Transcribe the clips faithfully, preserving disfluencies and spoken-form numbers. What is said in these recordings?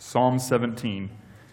Psalm seventeen.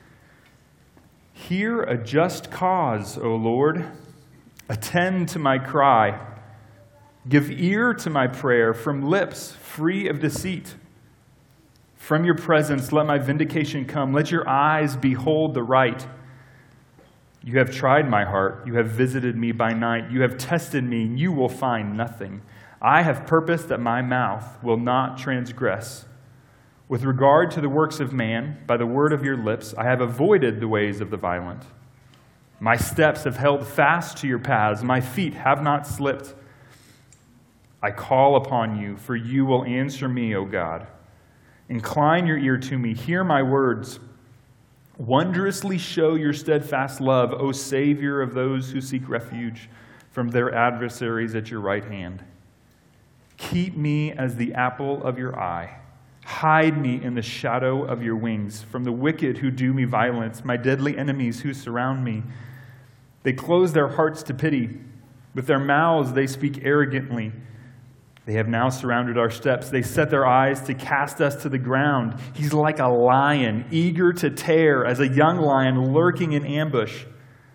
Hear a just cause, O Lord. Attend to my cry. Give ear to my prayer from lips free of deceit. From your presence let my vindication come. Let your eyes behold the right. You have tried my heart. You have visited me by night. You have tested me, and you will find nothing. I have purposed that my mouth will not transgress. With regard to the works of man, by the word of your lips, I have avoided the ways of the violent. My steps have held fast to your paths. My feet have not slipped. I call upon you, for you will answer me, O God. Incline your ear to me. Hear my words. Wondrously show your steadfast love, O Savior of those who seek refuge from their adversaries at your right hand. Keep me as the apple of your eye. Hide me in the shadow of your wings from the wicked who do me violence, my deadly enemies who surround me. They close their hearts to pity. With their mouths they speak arrogantly. They have now surrounded our steps. They set their eyes to cast us to the ground. He's like a lion, eager to tear, as a young lion lurking in ambush.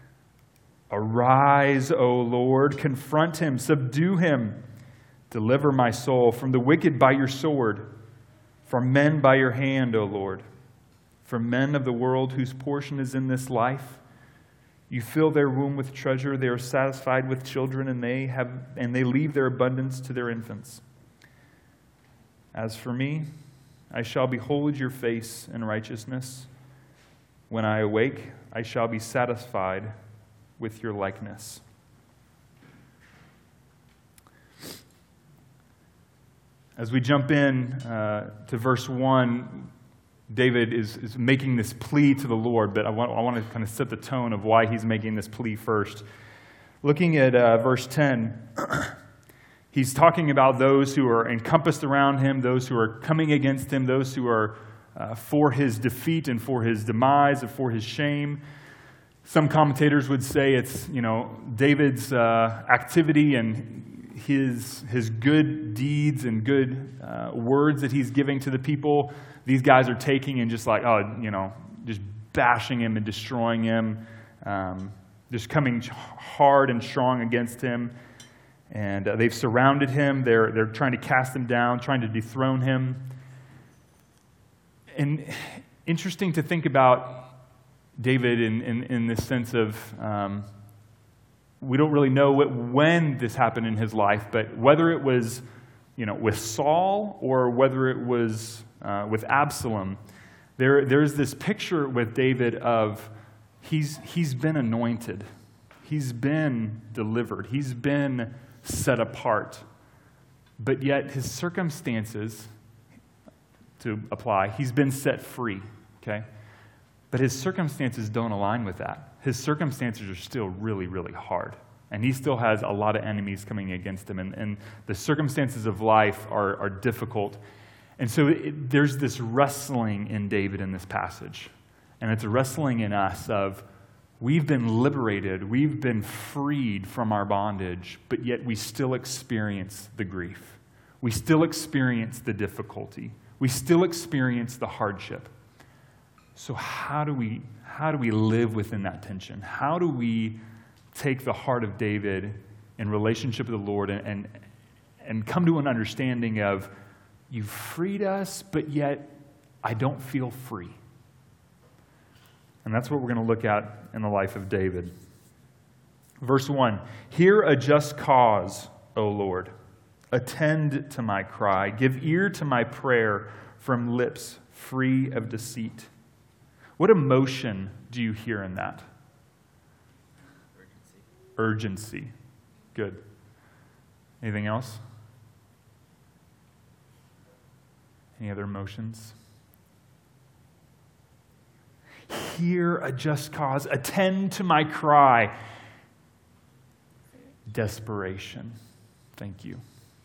Arise, O Lord, confront him, subdue him. Deliver my soul from the wicked by your sword, from men by your hand, O Lord. From men of the world whose portion is in this life, you fill their womb with treasure. They are satisfied with children, and they have and they leave their abundance to their infants. As for me, I shall behold your face in righteousness. When I awake, I shall be satisfied with your likeness. As we jump in uh, to verse one, David is, is making this plea to the Lord, but I want, I want to kind of set the tone of why he's making this plea first. Looking at uh, verse ten, he's talking about those who are encompassed around him, those who are coming against him, those who are uh, for his defeat and for his demise and for his shame. Some commentators would say it's, you know, David's uh, activity and his his good deeds and good uh, words that he's giving to the people. These guys are taking and just like, oh, you know, just bashing him and destroying him, um, just coming hard and strong against him. And uh, they've surrounded him. They're they're trying to cast him down, trying to dethrone him. And interesting to think about David in, in, in this sense of, um, we don't really know what, when this happened in his life, but whether it was, you know, with Saul or whether it was uh, with Absalom, there there's this picture with David of he's he's been anointed, he's been delivered, he's been set apart, but yet his circumstances, to apply, he's been set free, okay? But his circumstances don't align with that. His circumstances are still really, really hard. And he still has a lot of enemies coming against him. And, and the circumstances of life are, are difficult. And so it, there's this wrestling in David in this passage. And it's a wrestling in us of, we've been liberated, we've been freed from our bondage, but yet we still experience the grief. We still experience the difficulty. We still experience the hardship. So how do we how do we live within that tension? How do we take the heart of David in relationship with the Lord and and, and come to an understanding of, you've freed us, but yet I don't feel free. And that's what we're going to look at in the life of David. Verse one, hear a just cause, O Lord. Attend to my cry. Give ear to my prayer from lips free of deceit. What emotion do you hear in that? Urgency. Urgency. Good. Anything else? Any other emotions? Hear a just cause. Attend to my cry. Desperation. Thank you.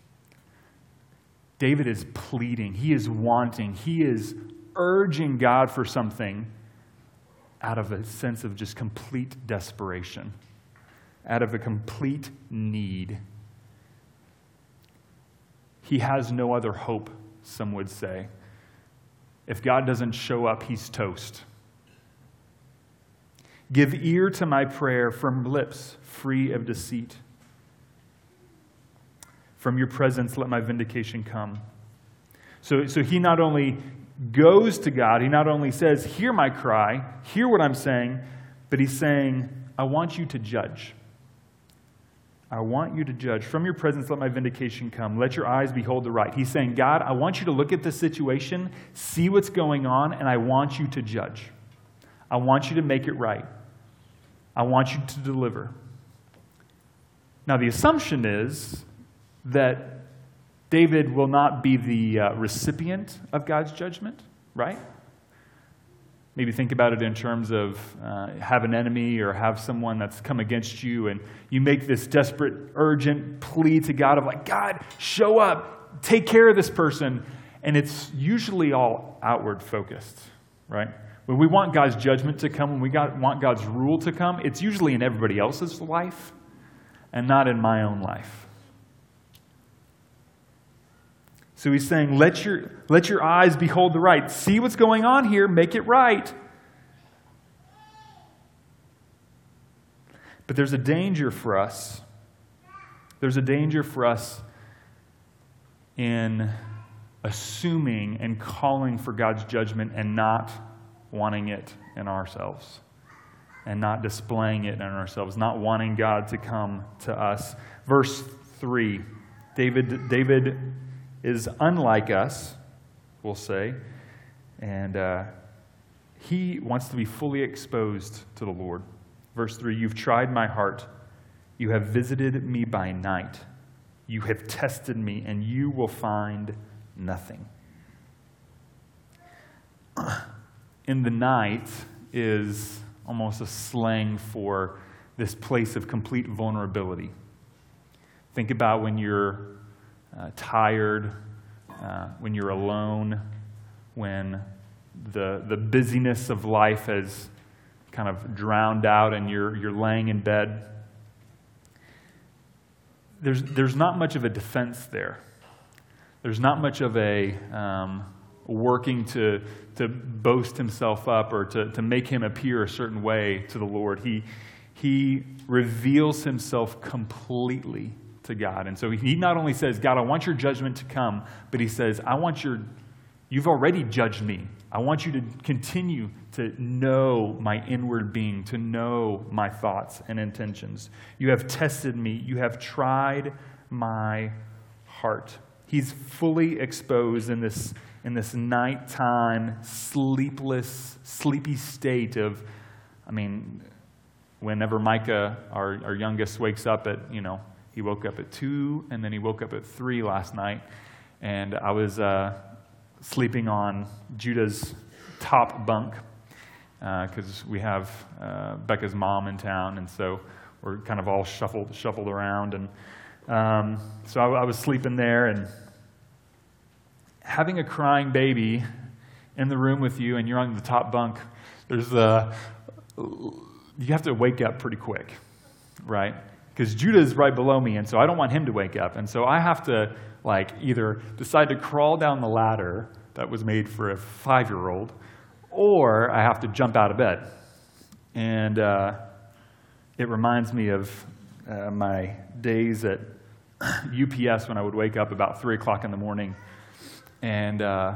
David is pleading. He is wanting. He is urging God for something out of a sense of just complete desperation, out of a complete need. He has no other hope, some would say. If God doesn't show up, he's toast. Give ear to my prayer from lips free of deceit. From your presence, let my vindication come. So, so he not only goes to God, he not only says, hear my cry, hear what I'm saying, but he's saying, I want you to judge. I want you to judge. From your presence, let my vindication come. Let your eyes behold the right. He's saying, God, I want you to look at this situation, see what's going on, and I want you to judge. I want you to make it right. I want you to deliver. Now, the assumption is that David will not be the uh, recipient of God's judgment, right? Maybe think about it in terms of uh, have an enemy or have someone that's come against you, and you make this desperate, urgent plea to God of like, God, show up, take care of this person. And it's usually all outward focused, right? When we want God's judgment to come, when we got, want God's rule to come, it's usually in everybody else's life and not in my own life. So he's saying, let your, let your eyes behold the right. See what's going on here. Make it right. But there's a danger for us. There's a danger for us in assuming and calling for God's judgment and not wanting it in ourselves. And not displaying it in ourselves. Not wanting God to come to us. Verse three. David, David is unlike us, we'll say, and uh, he wants to be fully exposed to the Lord. Verse three, you've tried my heart. You have visited me by night. You have tested me, and you will find nothing. In the night is almost a slang for this place of complete vulnerability. Think about when you're Uh, tired, uh, when you're alone, when the the busyness of life has kind of drowned out and you're you're laying in bed. There's there's not much of a defense there. There's not much of a um, working to to boast himself up or to, to make him appear a certain way to the Lord. He he reveals himself completely to God. And so he not only says, God, I want your judgment to come, but he says, I want your, you've already judged me. I want you to continue to know my inward being, to know my thoughts and intentions. You have tested me. You have tried my heart. He's fully exposed in this, in this nighttime, sleepless, sleepy state of, I mean, whenever Micah, our, our youngest, wakes up at, you know, he woke up at two, and then he woke up at three last night. And I was uh, sleeping on Judah's top bunk because uh, we have uh, Becca's mom in town, and so we're kind of all shuffled shuffled around. And um, so I, I was sleeping there, and having a crying baby in the room with you, and you're on the top bunk. There's a you have to wake up pretty quick, right? Because Judah is right below me, and so I don't want him to wake up. And so I have to like either decide to crawl down the ladder that was made for a five-year-old, or I have to jump out of bed. And uh, it reminds me of uh, my days at U P S when I would wake up about three o'clock in the morning. And uh,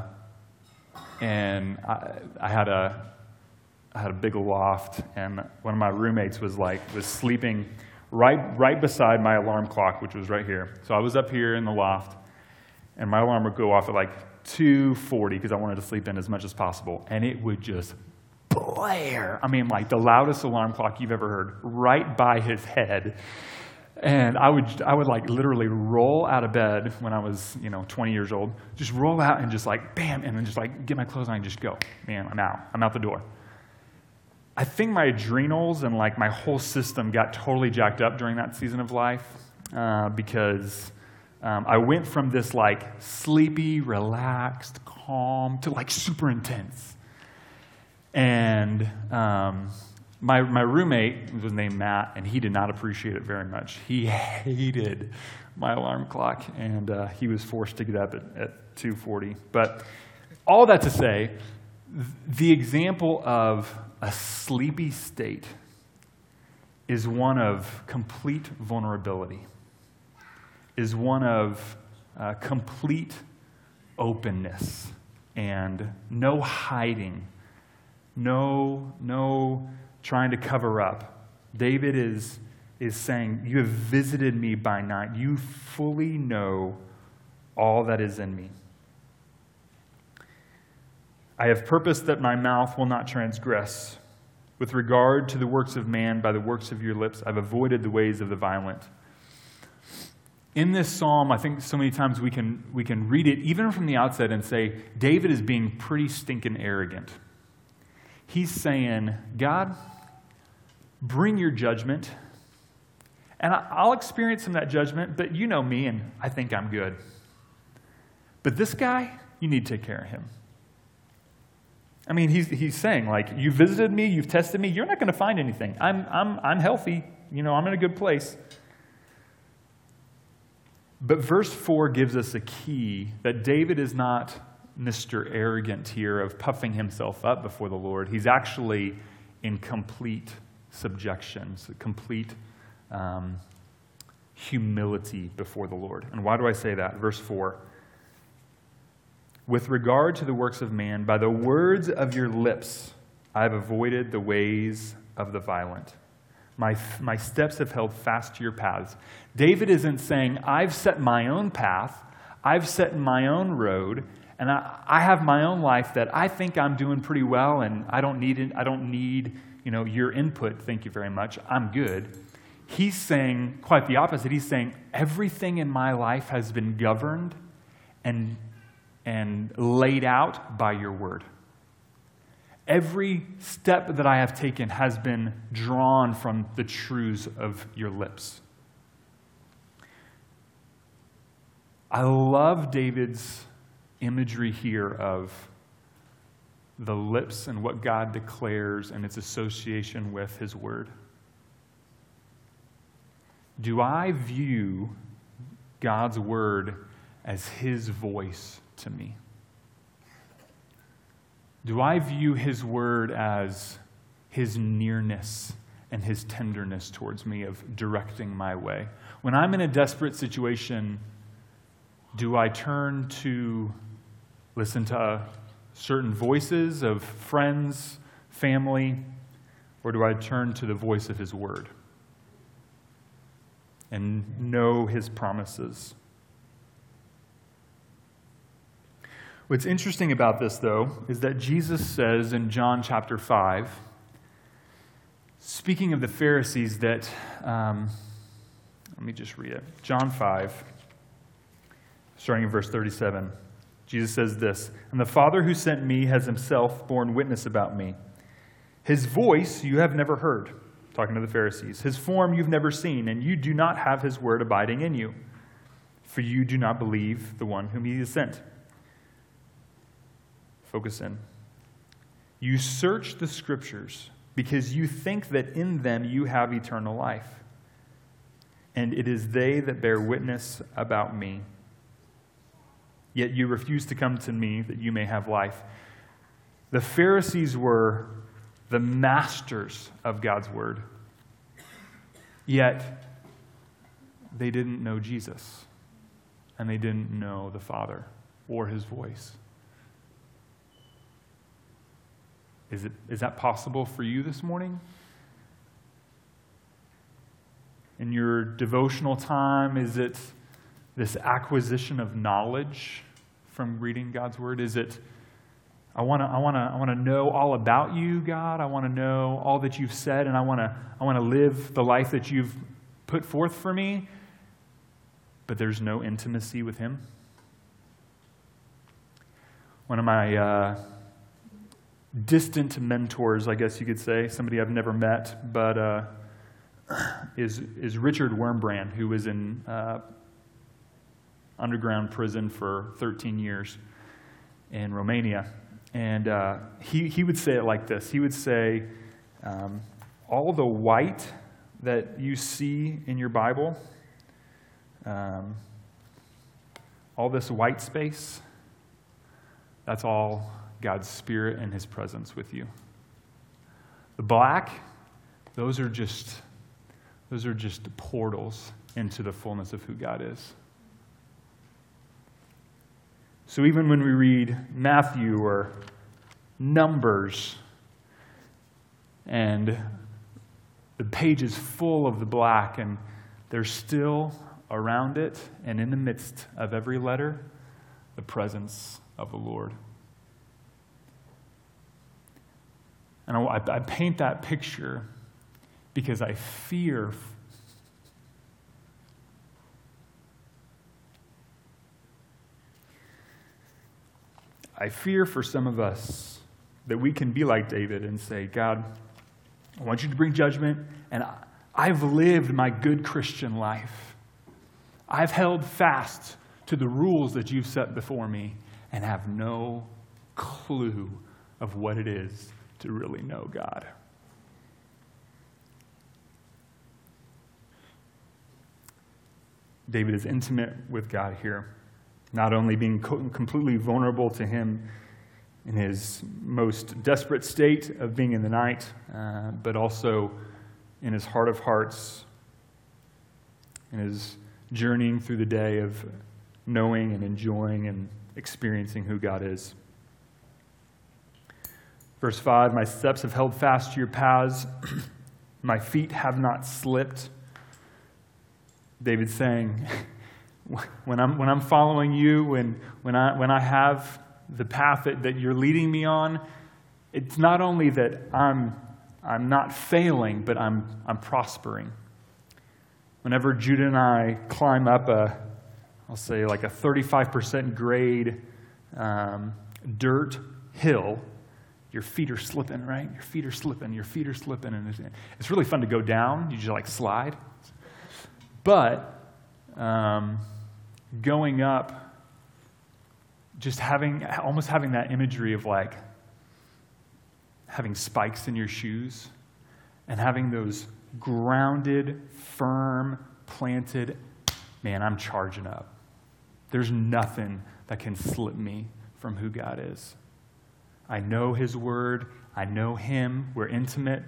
and I, I had a I had a big loft, and one of my roommates was like was sleeping right right beside my alarm clock, which was right here. So I was up here in the loft, and my alarm would go off at like two forty because I wanted to sleep in as much as possible, and it would just blare. I mean, like the loudest alarm clock you've ever heard, right by his head. And I would I would like literally roll out of bed when I was, you know, twenty years old, just roll out and just like bam, and then just like get my clothes on and just go. Man, I'm out. I'm out the door. I think my adrenals and like my whole system got totally jacked up during that season of life uh, because um, I went from this like sleepy, relaxed, calm to like super intense. And um, my my roommate was named Matt, and he did not appreciate it very much. He hated my alarm clock, and uh, he was forced to get up at, at two forty. But all that to say, the example of a sleepy state is one of complete vulnerability, is one of uh, complete openness and no hiding, no, no trying to cover up. David is, is saying, you have visited me by night. You fully know all that is in me. I have purposed that my mouth will not transgress. With regard to the works of man, by the works of your lips, I've avoided the ways of the violent. In this psalm, I think so many times we can, we can read it even from the outset and say, David is being pretty stinking arrogant. He's saying, God, bring your judgment, and I'll experience some of that judgment, but you know me, and I think I'm good. But this guy, you need to take care of him. I mean, he's he's saying, like, you visited me, you've tested me, you're not going to find anything. I'm I'm I'm healthy, you know, I'm in a good place. But verse four gives us a key that David is not Mister Arrogant here of puffing himself up before the Lord. He's actually in complete subjection, so complete um, humility before the Lord. And why do I say that? Verse four. With regard to the works of man, by the words of your lips, I have avoided the ways of the violent. My, my steps have held fast to your paths. David isn't saying, I've set my own path, I've set my own road, and I, I have my own life that I think I'm doing pretty well, and I don't need it, I don't need, you know, your input, thank you very much, I'm good. He's saying quite the opposite. He's saying, everything in my life has been governed and and laid out by your word. Every step that I have taken has been drawn from the truths of your lips. I love David's imagery here of the lips and what God declares and its association with his word. Do I view God's word as his voice to me? Do I view his word as his nearness and his tenderness towards me of directing my way? When I'm in a desperate situation, do I turn to listen to certain voices of friends, family, or do I turn to the voice of his word and know his promises? What's interesting about this, though, is that Jesus says in John chapter five, speaking of the Pharisees, that, um, let me just read it. John five, starting in verse thirty-seven, Jesus says this, and the Father who sent me has himself borne witness about me. His voice you have never heard, talking to the Pharisees. His form you've never seen, and you do not have his word abiding in you, for you do not believe the one whom he has sent. Focus in. You search the scriptures because you think that in them you have eternal life. And it is they that bear witness about me. Yet you refuse to come to me that you may have life. The Pharisees were the masters of God's word. Yet they didn't know Jesus. And they didn't know the Father or his voice. Is it, is that possible for you this morning? In your devotional time, is it this acquisition of knowledge from reading God's word? Is it, I want to I want to I want to know all about you, God. I want to know all that you've said, and I want to I want to live the life that you've put forth for me, but there's no intimacy with him? One of my uh, distant mentors, I guess you could say, somebody I've never met, but uh, is is Richard Wurmbrand, who was in uh, underground prison for thirteen years in Romania. And uh, he, he would say it like this. He would say, um, all the white that you see in your Bible, um, all this white space, that's all God's Spirit and His presence with you. The black, those are just, those are just portals into the fullness of who God is. So even when we read Matthew or Numbers, and the page is full of the black, and there's still around it and in the midst of every letter, the presence of the Lord. And I, I paint that picture because I fear I fear for some of us that we can be like David and say, God, I want you to bring judgment, and I've lived my good Christian life. I've held fast to the rules that you've set before me and have no clue of what it is to really know God. David is intimate with God here, not only being co- completely vulnerable to Him in his most desperate state of being in the night, uh, but also in his heart of hearts, in his journeying through the day of knowing and enjoying and experiencing who God is. Verse five, my steps have held fast to your paths. My feet have not slipped. David's saying, when I'm when I'm following you, when when I when I have the path that, that you're leading me on, it's not only that I'm I'm not failing, but I'm I'm prospering. Whenever Judah and I climb up a, I'll say like a thirty-five percent grade um, dirt hill, your feet are slipping, right? Your feet are slipping, your feet are slipping, and it's, it's really fun to go down. You just like slide. But um, going up, just having, almost having that imagery of like having spikes in your shoes and having those grounded, firm, planted, man, I'm charging up. There's nothing that can slip me from who God is. I know His Word. I know Him. We're intimate.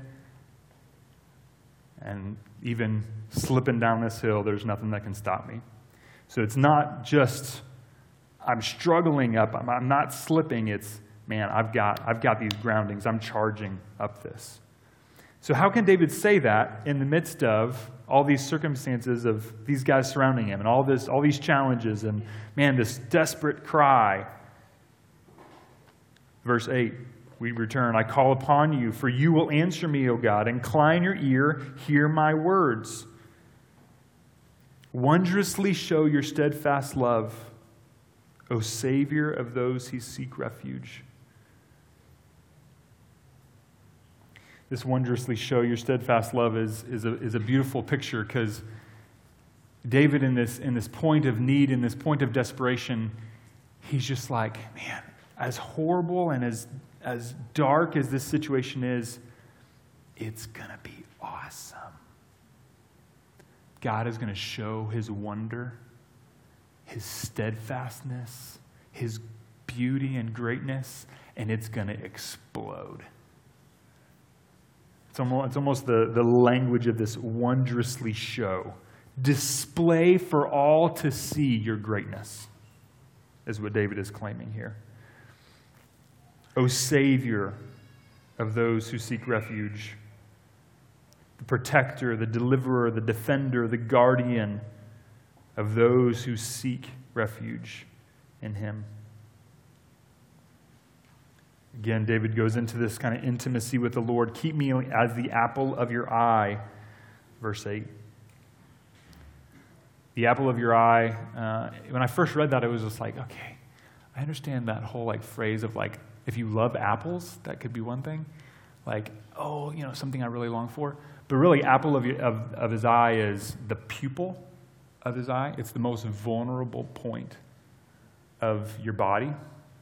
And even slipping down this hill, there's nothing that can stop me. So it's not just I'm struggling up, I'm, I'm not slipping. It's, man, I've got, I've got these groundings. I'm charging up this. So how can David say that in the midst of all these circumstances of these guys surrounding him and all this, all these challenges and, man, this desperate cry? Verse eight, we return, I call upon you, for you will answer me, O God. Incline your ear, hear my words. Wondrously show your steadfast love, O Savior of those who seek refuge. This wondrously show your steadfast love is, is, a, is a beautiful picture, because David in this, in this point of need, in this point of desperation, he's just like, man, as horrible and as, as dark as this situation is, it's going to be awesome. God is going to show His wonder, His steadfastness, His beauty and greatness, and it's going to explode. It's almost, it's almost the, the language of this wondrously show. Display for all to see your greatness, is what David is claiming here. O Savior of those who seek refuge, the protector, the deliverer, the defender, the guardian of those who seek refuge in Him. Again, David goes into this kind of intimacy with the Lord. Keep me as the apple of your eye, verse eight. The apple of your eye. Uh, when I first read that, it was just like, okay, I understand that whole like phrase of like, if you love apples, that could be one thing. Like, oh, you know, something I really long for. But really, apple of, your, of, of his eye is the pupil of his eye. It's the most vulnerable point of your body.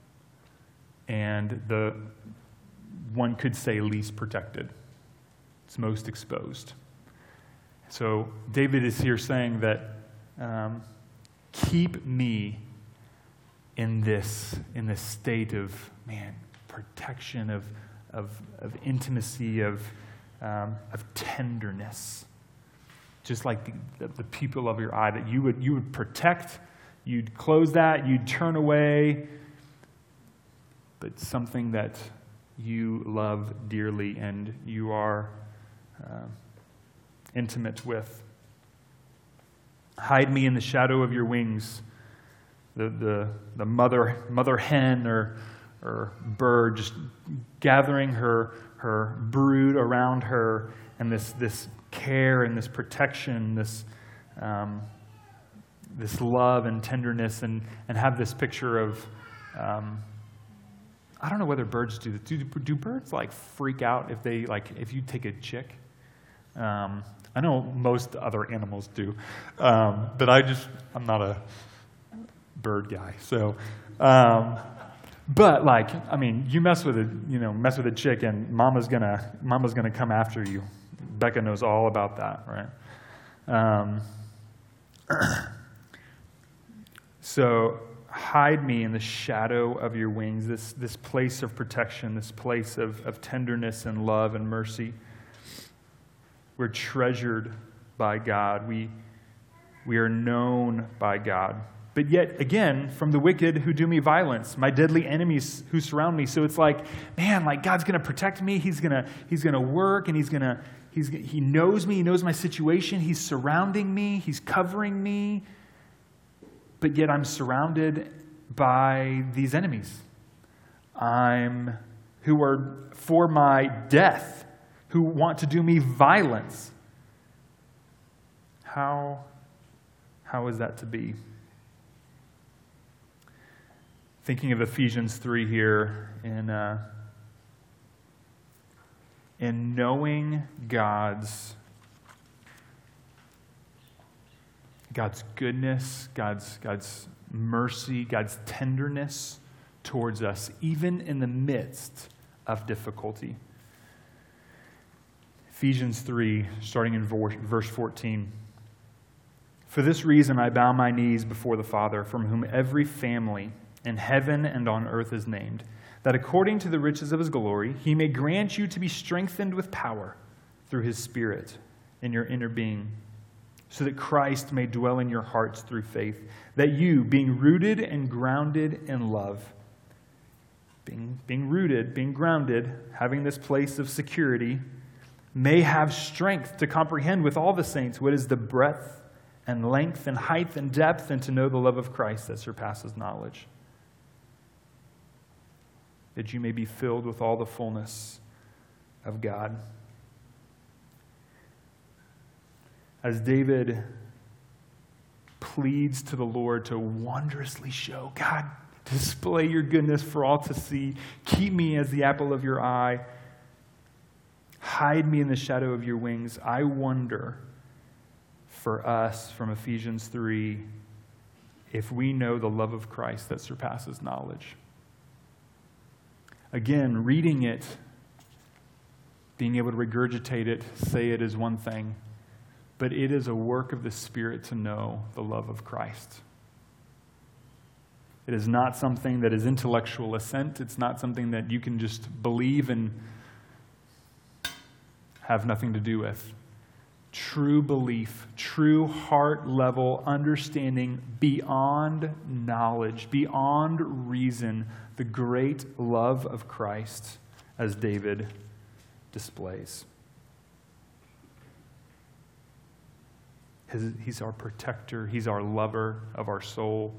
And the, one could say, least protected. It's most exposed. So David is here saying that, um, keep me in this in this state of, man, protection, of of, of intimacy, of um, of tenderness, just like the, the pupil of your eye, that you would you would protect, you'd close that, you'd turn away, but something that you love dearly and you are uh, intimate with. Hide me in the shadow of your wings. The the the mother mother hen or or bird just gathering her her brood around her, and this this care and this protection, this um, this love and tenderness, and and have this picture of um, I don't know whether birds do this. Do do birds like freak out if they like if you take a chick? Um, I know most other animals do, um, but I just I'm not a bird guy. So, um, but like I mean, you mess with a you know mess with a chick, and mama's gonna mama's gonna come after you. Becca knows all about that, right? Um, so hide me in the shadow of your wings. This this place of protection, this place of of tenderness and love and mercy. We're treasured by God. We, we are known by God. But yet, again, from the wicked who do me violence, my deadly enemies who surround me. So it's like, man, like God's going to protect me. He's going to he's going to work, and he's going to he's he knows me. He knows my situation. He's surrounding me. He's covering me. But yet I'm surrounded by these enemies. I'm who are for my death, who want to do me violence. How, how is that to be? Thinking of Ephesians three here, in, uh, in knowing God's, God's goodness, God's, God's mercy, God's tenderness towards us, even in the midst of difficulty. Ephesians three, starting in verse fourteen. For this reason I bow my knees before the Father, from whom every family in heaven and on earth is named, that according to the riches of his glory, he may grant you to be strengthened with power through his Spirit in your inner being, so that Christ may dwell in your hearts through faith, that you, being rooted and grounded in love, being, being rooted, being grounded, having this place of security, may have strength to comprehend with all the saints what is the breadth and length and height and depth, and to know the love of Christ that surpasses knowledge, that you may be filled with all the fullness of God. As David pleads to the Lord to wondrously show, God, display your goodness for all to see. Keep me as the apple of your eye. Hide me in the shadow of your wings. I wonder for us from Ephesians three if we know the love of Christ that surpasses knowledge. Again, reading it, being able to regurgitate it, say it is one thing, but it is a work of the Spirit to know the love of Christ. It is not something that is intellectual assent. It's not something that you can just believe and have nothing to do with. True belief, true heart-level understanding beyond knowledge, beyond reason, the great love of Christ as David displays. His, he's our protector. He's our lover of our soul.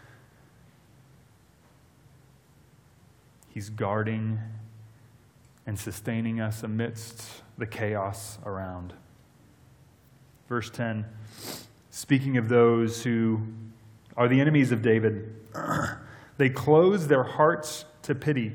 He's guarding and sustaining us amidst the chaos around. Verse ten, speaking of those who are the enemies of David, they close their hearts to pity.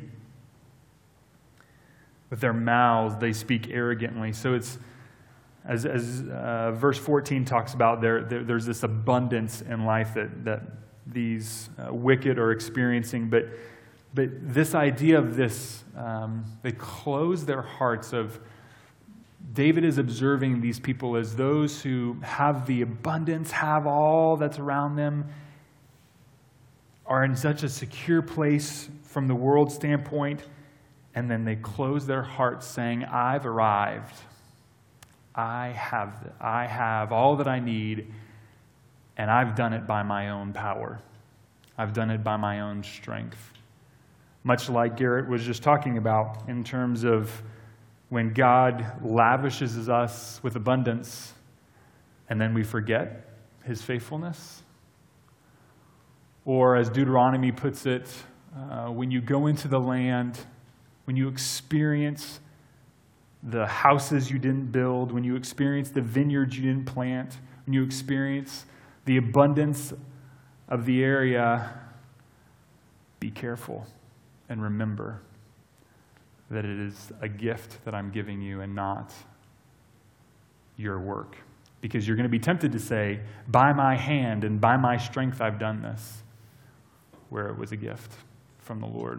With their mouths, they speak arrogantly. So it's, as, as uh, verse fourteen talks about, there, there there's this abundance in life that, that these uh, wicked are experiencing, but But this idea of this, um, they close their hearts of, David is observing these people as those who have the abundance, have all that's around them, are in such a secure place from the world standpoint, and then they close their hearts saying, I've arrived. I have, I have all that I need, and I've done it by my own power. I've done it by my own strength. Much like Garrett was just talking about in terms of when God lavishes us with abundance, and then we forget his faithfulness. Or as Deuteronomy puts it, uh, when you go into the land, when you experience the houses you didn't build, when you experience the vineyards you didn't plant, when you experience the abundance of the area, be careful and remember that it is a gift that I'm giving you and not your work. Because you're going to be tempted to say, by my hand and by my strength I've done this, where it was a gift from the Lord.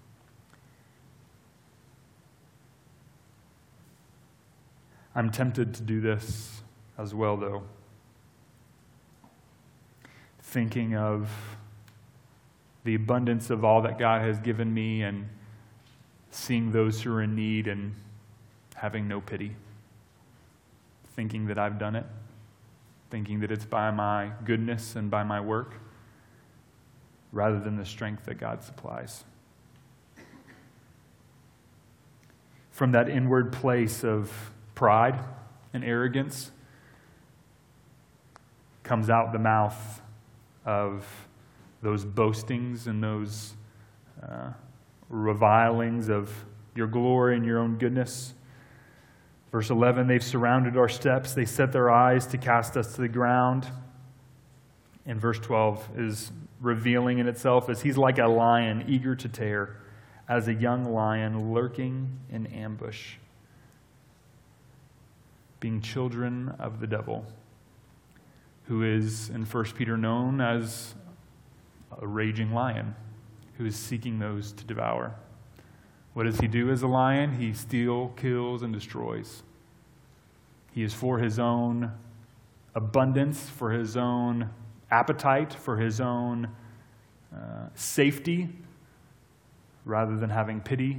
I'm tempted to do this as well, though. Thinking of the abundance of all that God has given me and seeing those who are in need and having no pity. Thinking that I've done it. Thinking that it's by my goodness and by my work, rather than the strength that God supplies. From that inward place of pride and arrogance comes out the mouth of those boastings and those uh, revilings of your glory and your own goodness. Verse eleven, they've surrounded our steps. They set their eyes to cast us to the ground. And verse twelve is revealing in itself as he's like a lion eager to tear, as a young lion lurking in ambush. Being children of the devil, who is in First Peter known as a raging lion, who is seeking those to devour. What does he do as a lion? He steals, kills, and destroys. He is for his own abundance, for his own appetite, for his own uh, safety, rather than having pity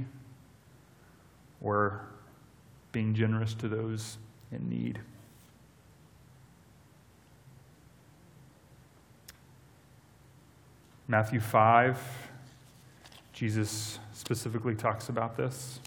or being generous to those in need. Matthew five, Jesus specifically talks about this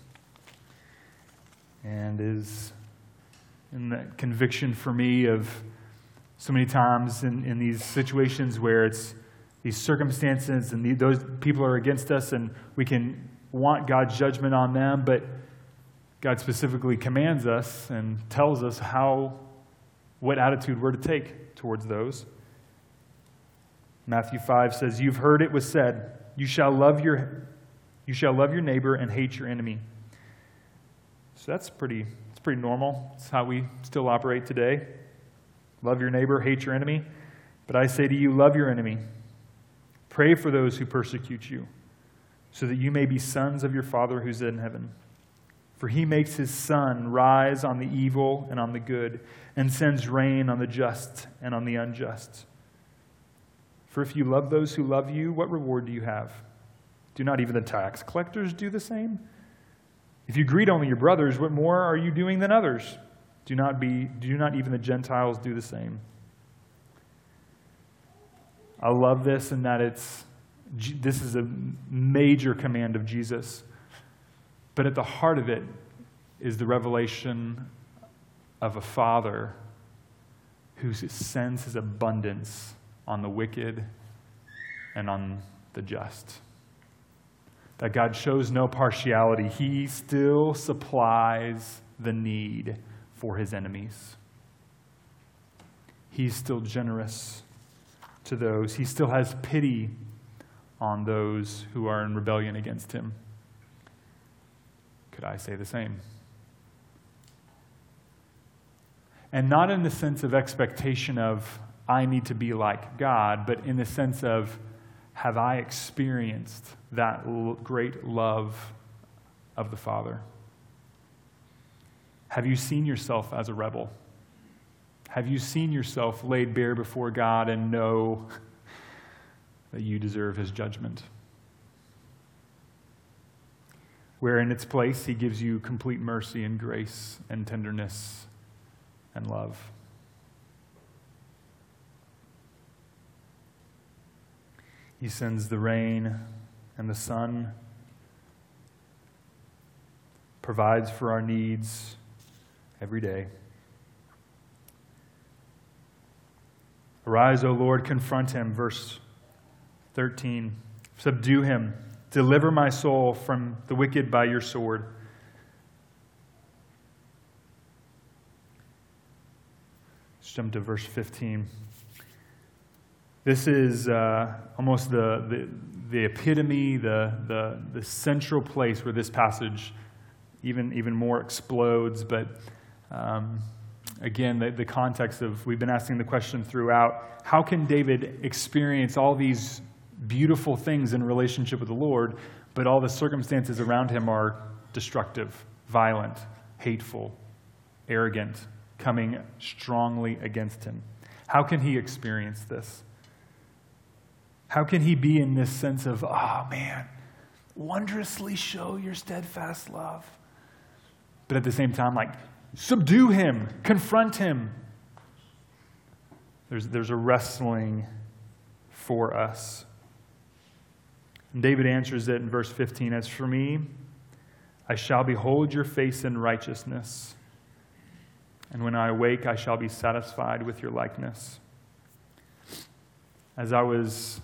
and is in that conviction for me of so many times in, in these situations where it's these circumstances and the, those people are against us and we can want God's judgment on them, but God specifically commands us and tells us how, what attitude we're to take towards those. Matthew five says, "You've heard it was said, you shall love your you shall love your neighbor and hate your enemy." So that's pretty it's pretty normal. It's how we still operate today. Love your neighbor, hate your enemy. But I say to you, love your enemy. Pray for those who persecute you, so that you may be sons of your Father who's in heaven. For he makes his sun rise on the evil and on the good, and sends rain on the just and on the unjust. For if you love those who love you, what reward do you have? Do not even the tax collectors do the same? If you greet only your brothers, what more are you doing than others? Do not be, do not even the Gentiles do the same? I love this in that it's this is a major command of Jesus. But at the heart of it is the revelation of a Father who sends his abundance on the wicked and on the just. That God shows no partiality. He still supplies the need for his enemies. He's still generous to those. He still has pity on those who are in rebellion against him. Could I say the same? And not in the sense of expectation of, I need to be like God, but in the sense of, have I experienced that l- great love of the Father? Have you seen yourself as a rebel? Have you seen yourself laid bare before God and know that you deserve his judgment. Where in its place, he gives you complete mercy and grace and tenderness and love. He sends the rain and the sun, provides for our needs every day. Arise, O Lord, confront him, verse thirteen. Subdue him. Deliver my soul from the wicked by your sword. Let's jump to verse fifteen. This is uh, almost the, the the epitome, the, the the central place where this passage even even more explodes. But um, again, the, the context of, we've been asking the question throughout, how can David experience all these beautiful things in relationship with the Lord, but all the circumstances around him are destructive, violent, hateful, arrogant, coming strongly against him? How can he experience this? How can he be in this sense of, oh man, wondrously show your steadfast love, but at the same time, like, subdue him, confront him? There's, there's a wrestling for us. And David answers it in verse fifteen, as for me, I shall behold your face in righteousness, and when I awake, I shall be satisfied with your likeness. As I was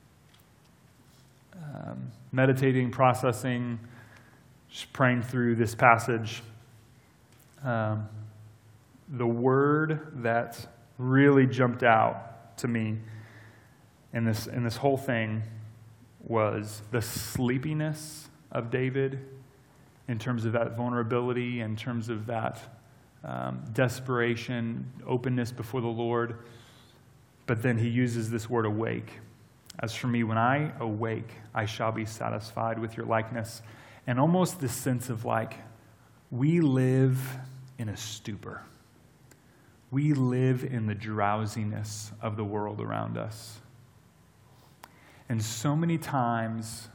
um, meditating, processing, just praying through this passage, um, the word that really jumped out to me in this in this whole thing was the sleepiness of David, in terms of that vulnerability, in terms of that um, desperation, openness before the Lord. But then he uses this word awake. As for me, when I awake, I shall be satisfied with your likeness. And almost this sense of like, we live in a stupor. We live in the drowsiness of the world around us. And so many times,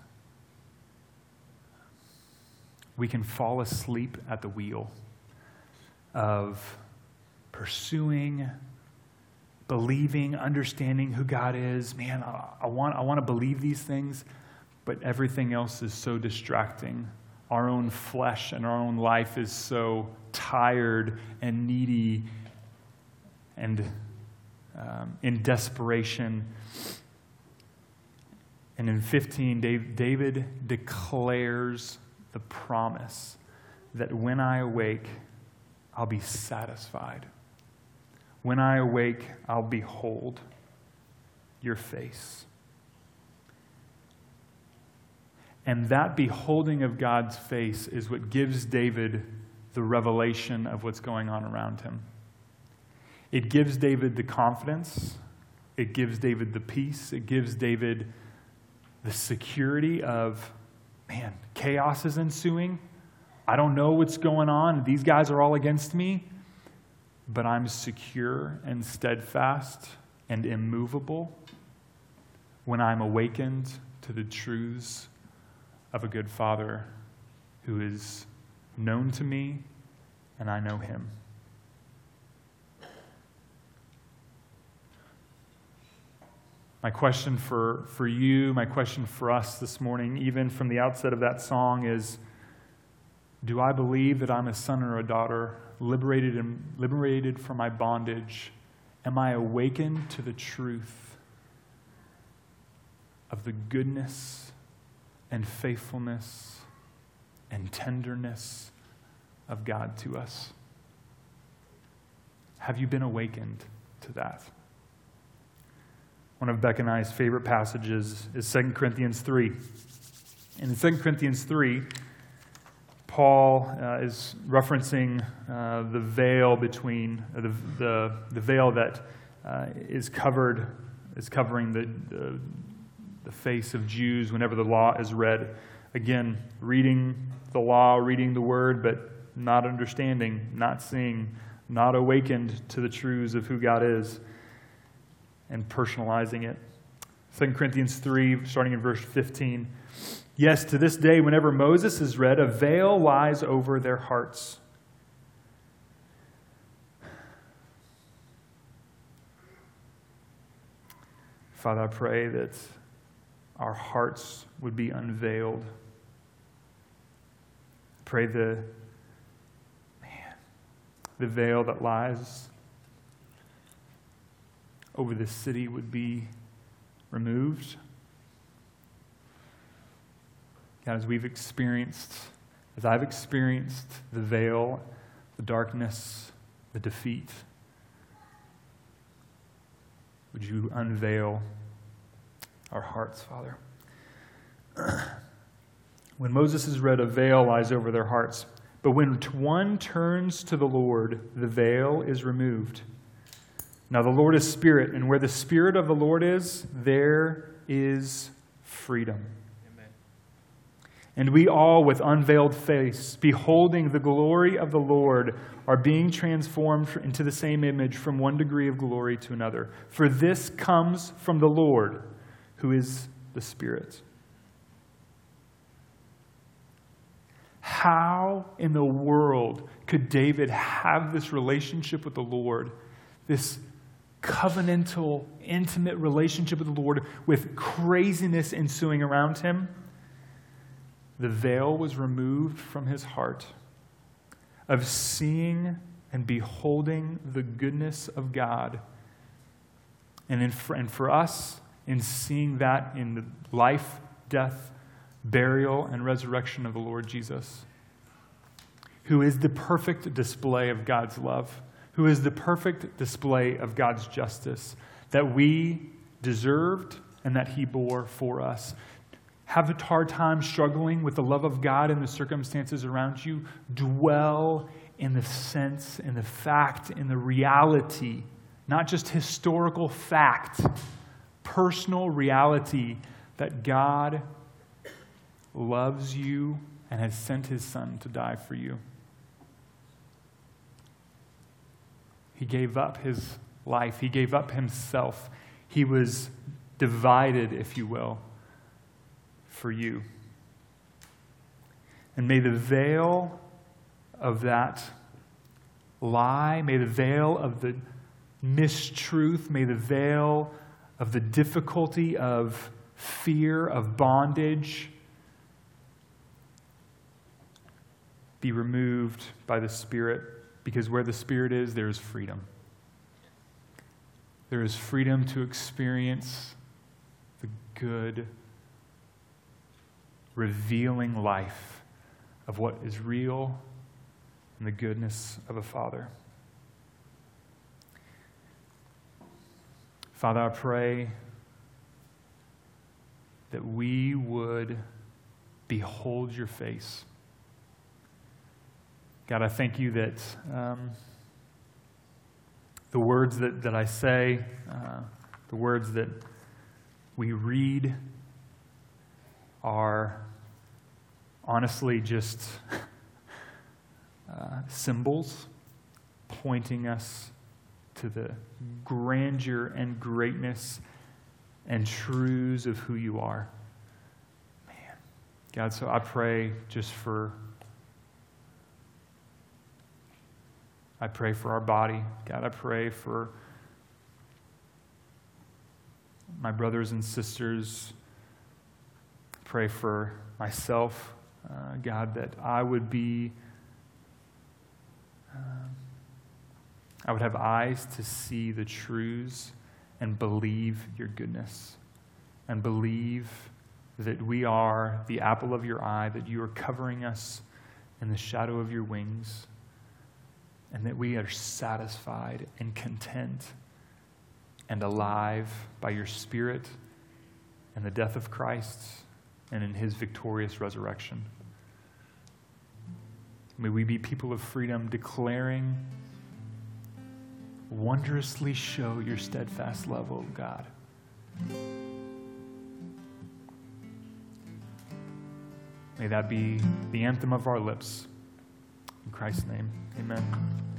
we can fall asleep at the wheel of pursuing, believing, understanding who God is. Man, I, I want, I want to believe these things, but everything else is so distracting. Our own flesh and our own life is so tired and needy and um, in desperation. And in fifteen, David declares the promise that when I awake, I'll be satisfied. When I awake, I'll behold your face. And that beholding of God's face is what gives David the revelation of what's going on around him. It gives David the confidence. It gives David the peace. It gives David the security of, man, chaos is ensuing. I don't know what's going on. These guys are all against me. But I'm secure and steadfast and immovable when I'm awakened to the truths of a good Father who is known to me and I know him. My question for, for you, my question for us this morning, even from the outset of that song, is, do I believe that I'm a son or a daughter, liberated and liberated from my bondage? Am I awakened to the truth of the goodness and faithfulness and tenderness of God to us? Have you been awakened to that? One of Beck and I's favorite passages is Second Corinthians three. And in Second Corinthians three, Paul uh, is referencing uh, the veil between uh, the, the the veil that uh, is covered is covering the, the the face of Jews whenever the law is read. Again, reading the law, reading the word, but not understanding, not seeing, not awakened to the truths of who God is, and personalizing it. Second Corinthians three, starting in verse fifteen. Yes, to this day, whenever Moses is read, a veil lies over their hearts. Father, I pray that our hearts would be unveiled. Pray the, man, the veil that lies over this city would be removed. God, as we've experienced, as I've experienced the veil, the darkness, the defeat, would you unveil our hearts, Father? When Moses is read, a veil lies over their hearts. But when one turns to the Lord, the veil is removed. Now the Lord is Spirit, and where the Spirit of the Lord is, there is freedom. Amen. And we all, with unveiled face, beholding the glory of the Lord, are being transformed into the same image from one degree of glory to another. For this comes from the Lord, who is the Spirit. How in the world could David have this relationship with the Lord, this covenantal, intimate relationship with the Lord with craziness ensuing around him? The veil was removed from his heart of seeing and beholding the goodness of God. And, in, and for us, in seeing that in the life, death, burial, and resurrection of the Lord Jesus, who is the perfect display of God's love, who is the perfect display of God's justice that we deserved and that he bore for us. Have a hard time struggling with the love of God in the circumstances around you? Dwell in the sense, in the fact, in the reality, not just historical fact, personal reality that God loves you and has sent his Son to die for you. He gave up his life. He gave up himself. He was divided, if you will, for you. And may the veil of that lie, may the veil of the mistruth, may the veil of the difficulty of fear, of bondage, be removed by the Spirit, because where the Spirit is, there is freedom. There is freedom to experience the good, revealing life of what is real and the goodness of a Father. Father, I pray that we would behold your face. God, I thank you that um, the words that, that I say, uh, the words that we read are honestly just uh, symbols pointing us to the grandeur and greatness and truths of who you are. Man, God, so I pray just for I pray for our body. God, I pray for my brothers and sisters. I pray for myself, uh, God, that I would be, uh, I would have eyes to see the truths and believe your goodness and believe that we are the apple of your eye, that you are covering us in the shadow of your wings, and that we are satisfied and content and alive by your Spirit and the death of Christ and in his victorious resurrection. May we be people of freedom, declaring, wondrously show your steadfast love, O God. May that be the anthem of our lips. In Christ's name, amen.